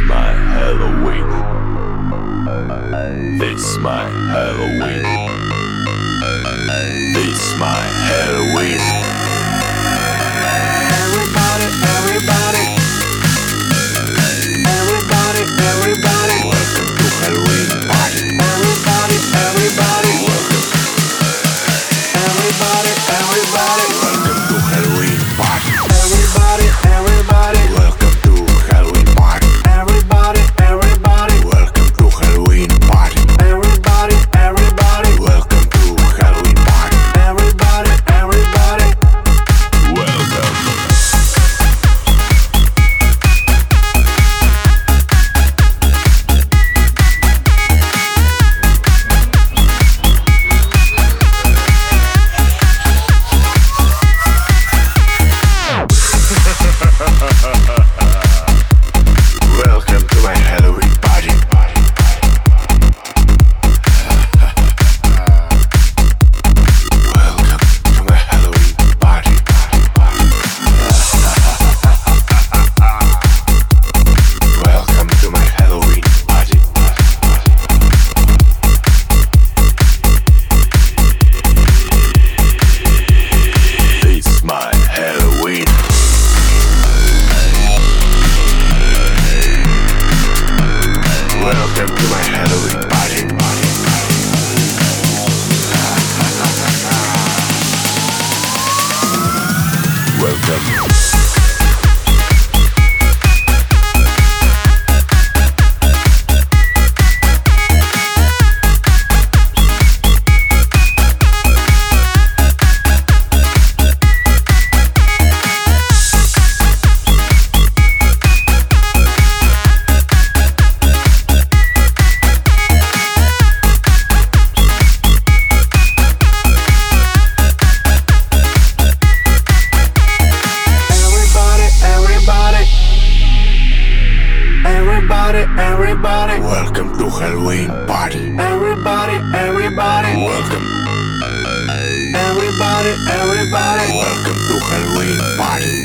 my Halloween. This my Halloween. This my Halloween. Everybody, everybody. Everybody, everybody. Welcome to Halloween party. Everybody, everybody. Welcome. Everybody, everybody. Welcome to Halloween party. Everybody, everybody. Welcome to Halloween party. Everybody, everybody. Welcome to Halloween party. Everybody, everybody. Welcome to Halloween party. Everybody, everybody. Welcome. Welcome to my Halloween party. Welcome to my Halloween party. Welcome to my Halloween party. It's my Halloween. Welcome to my Halloween party. Welcome. Everybody, everybody. Welcome to Halloween party. Everybody, everybody. Welcome. Everybody, everybody. Welcome to Halloween party.